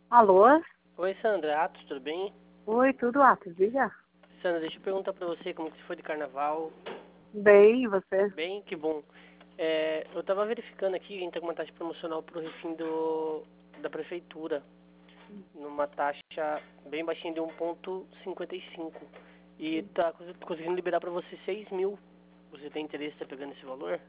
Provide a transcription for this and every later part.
Alô? Oi, Sandra. Atos, tudo bem? Oi, tudo Atos, diga. Sandra, deixa eu perguntar pra você como que foi de carnaval. Bem, e você? Bem, que bom. Eu tava verificando aqui, a gente tem uma taxa promocional pro refim da prefeitura, numa taxa bem baixinha de 1,55. E tá conseguindo liberar pra você 6 mil. Você tem interesse em estar pegando esse valor?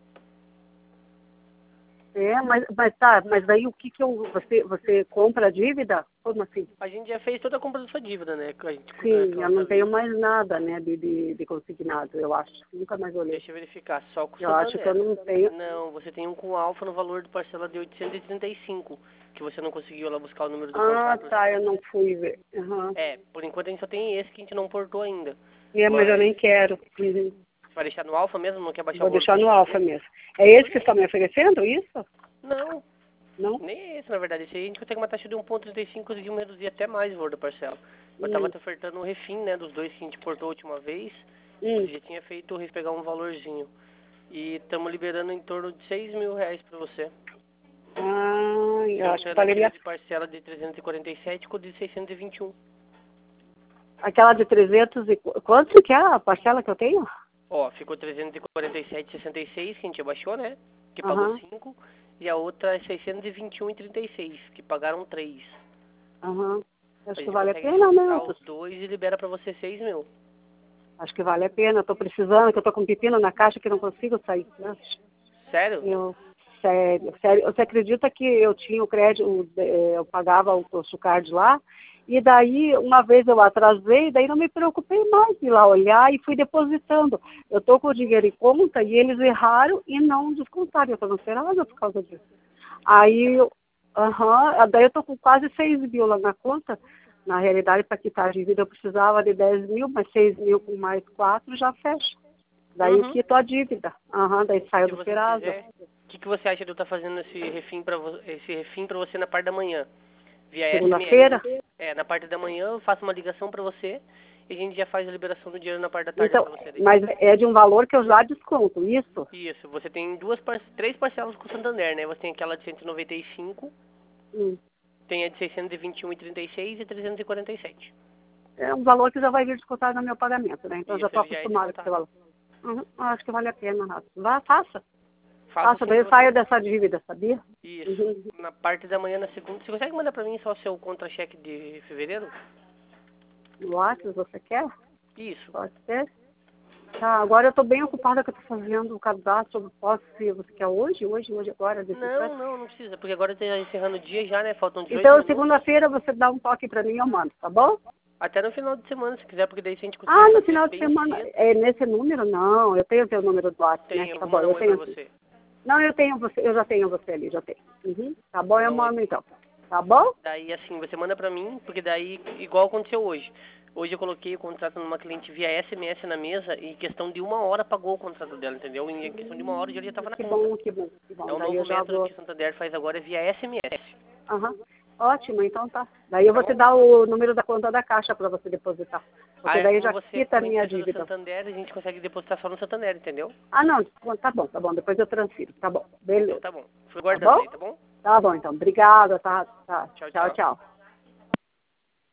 Mas daí o que você compra a dívida? Como assim? A gente já fez toda a compra da sua dívida, né? Que a gente cuidou Sim, daquela eu não outra tenho vez. mais nada, né, de consignado, eu acho. Nunca mais olhei. Deixa eu verificar, só com o Eu acho que eu Santander. não tenho. Não, você tem um com alfa no valor de parcela de 835, que você não conseguiu lá buscar o número do Ah, contrato. tá, eu não fui ver. Uhum. Por enquanto a gente só tem esse que a gente não portou ainda. Mas eu nem Mas quero. Uhum. vai deixar no alfa mesmo? Não quer baixar Vou o valor deixar da no parcela alfa dele? mesmo. É esse que está me oferecendo, isso? Não, Não? nem é esse na verdade. Esse aí a gente consegue uma taxa de 1,35, conseguiu reduzir até mais o valor da parcela. Eu tava Hum. te ofertando o refim, né, dos dois que a gente portou a última vez. Hum. Você já tinha feito pegar um valorzinho. E estamos liberando em torno de 6 mil reais pra você. Ah, eu Tem acho que valeria. alternativa de parcela de 347 com de 621. Aquela de 300 e... Quanto que é a parcela que eu tenho? Ó, ficou 347,66 que a gente abaixou, né? Que pagou Aham, 5. E a outra é 621,36, que pagaram 3. aham. A Acho que gente vale a consegue pena, né? depositar os dois e libera pra você 6 mil. Acho que vale a pena. Eu tô precisando, que eu tô com pepino na caixa que não consigo sair. Né? Sério? Sério, sério. Você acredita que eu tinha o crédito, eu pagava o Card lá, e daí uma vez eu atrasei, daí não me preocupei mais de ir lá olhar e fui depositando. Eu tô com o dinheiro em conta e eles erraram e não descontaram. Eu tô ansiosa por causa disso. Aí, daí eu tô com quase 6 mil lá na conta. Na realidade, para quitar a dívida, eu precisava de 10 mil, mas 6 mil com mais 4 já fecha. Daí eu Uhum. quito a dívida. Daí saio Se do você Serasa. quiser, o que você acha de eu estar fazendo esse refim pra você na parte da manhã? Via Segunda-feira. SMS. Na parte da manhã eu faço uma ligação pra você e a gente já faz a liberação do dinheiro na parte da tarde Então, pra você daí. mas é de um valor que eu já desconto, isso? Isso, você tem três parcelas com o Santander, né? Você tem aquela de 195, Hum. tem a de 621,36 e 347. É um valor que já vai vir descontado no meu pagamento, né? Então eu já Isso, estou ele já é acostumada com esse descontado. valor. Acho que vale a pena, Rafa. Vá, faça. Faço Faça, assim daí pra eu saio você. dessa dívida, sabia? Isso. Uhum. Na parte da manhã, na segunda. Você consegue mandar pra mim só o seu contra-cheque de fevereiro? No WhatsApp, você quer? Isso. Pode ser? Tá, agora eu estou bem ocupada que eu estou fazendo o cadastro. Posso, se você quer hoje, agora, desse instante? Não precisa, porque agora tá encerrando o dia já, né? Faltam 18 Então, minutos. segunda-feira você dá um toque para mim e eu mando, tá bom? Até no final de semana, se quiser, porque daí se a gente conseguir No fazer final de bem semana, cedo, é nesse número? Não, eu tenho o teu número do WhatsApp, né? tem, eu Tá vou bom, mandar eu um oi pra tenho sim. você. Não, eu já tenho você ali, já tenho. Uhum. Tá bom, Vou eu dar um oi. mando então. Tá bom? Daí, assim, você manda pra mim, porque daí, igual aconteceu hoje. Hoje eu coloquei o contrato numa cliente via SMS na mesa e em questão de 1 hora pagou o contrato dela, entendeu? Em questão de 1 hora o dinheiro já estava na Que conta. bom, que bom, que bom. É o Daí eu novo já método vou. que o Santander faz agora é via SMS. Aham. Ótimo, então tá. Daí eu Tá vou te bom? dar o número da conta da Caixa para você depositar. Porque daí Como já você quita a também minha precisa do dívida. Santander, a gente consegue depositar só no Santander, entendeu? Não, tá bom. Depois eu transfiro. Tá bom, Então beleza. tá bom. Fui Tá guardando bom? aí, tá bom? Tá bom, então. Obrigada, tá. Tchau, Tchau, tchau. tchau.